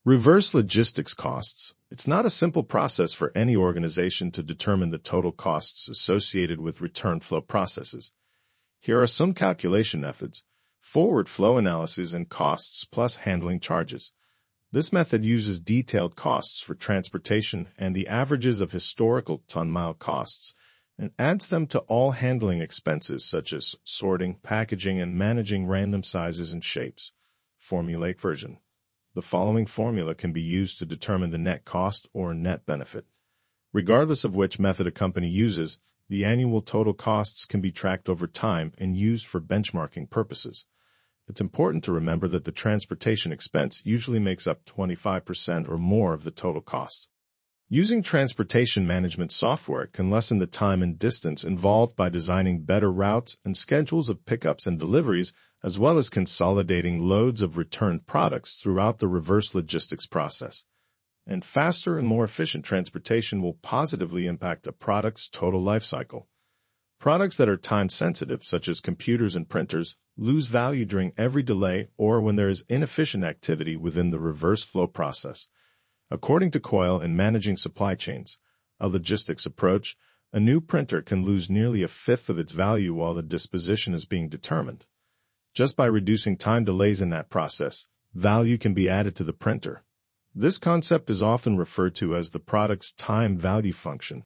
Reverse logistics costs. It's not a simple process for any organization to determine the total costs associated with return flow processes. Here are some calculation methods: forward flow analysis and costs plus handling charges. This method uses detailed costs for transportation and the averages of historical ton-mile costs and adds them to all handling expenses such as sorting, packaging, and managing random sizes and shapes. Formulaic version. The following formula can be used to determine the net cost or net benefit. Regardless of which method a company uses, the annual total costs can be tracked over time and used for benchmarking purposes. It's important to remember that the transportation expense usually makes up 25% or more of the total cost. Using transportation management software can lessen the time and distance involved by designing better routes and schedules of pickups and deliveries, as well as consolidating loads of returned products throughout the reverse logistics process. And faster and more efficient transportation will positively impact a product's total life cycle. Products that are time-sensitive, such as computers and printers, lose value during every delay or when there is inefficient activity within the reverse flow process. According to Coyle in Managing Supply Chains, a logistics approach, a new printer can lose nearly a fifth of its value while the disposition is being determined. Just by reducing time delays in that process, value can be added to the printer. This concept is often referred to as the product's time value function.